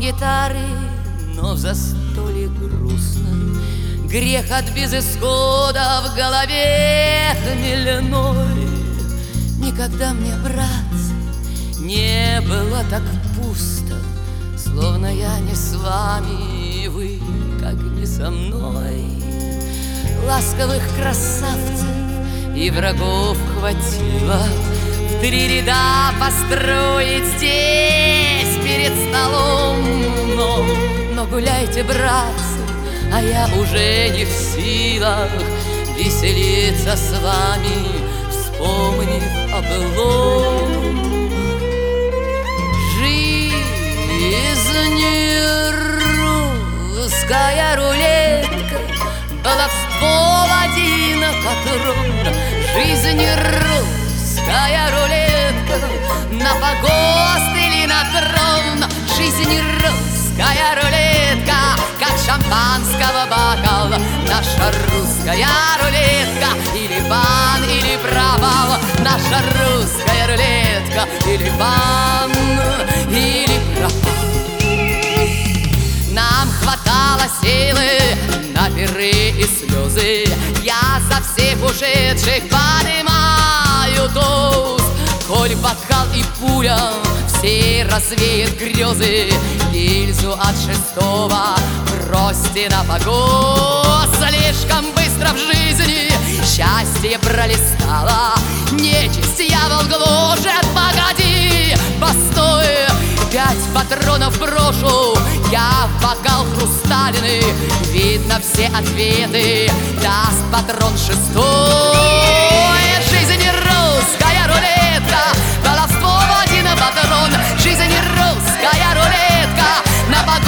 гитары, но в застолье грустно. Грех от безысхода в голове хмельной. Никогда мне, братцы, не было так пусто, словно я не с вами, и вы, как не со мной. Ласковых красавцев и врагов хватило в 3 ряда построить здесь перед столом. Но гуляйте, братцы, а я уже не в силах веселиться с вами, вспомнив о былом. Жизнь русская рулетка, баловство в один патрон. Жизнь русская рулетка, на погост или на трон. Жизнь русская рулетка, как шампанского бокал. Наша русская рулетка, или бан, или провал. Наша русская рулетка, или бан, или провал. Нам хватало силы на пиры и слезы. Я за всех ушедших поднимаю тост. Коль бокал и пуля все развеет грезы, гильзу от 6-го бросьте на погост. Слишком быстро в жизни счастье пролистало, нечисть дьявол гложет. Погоди, постой, 5 патронов брошу я в бокал хрусталины. Видно, все ответы даст патрон 6-й. Жизнь русская рулетка, баловство в один патрон. Жизнь русская рулетка, на погост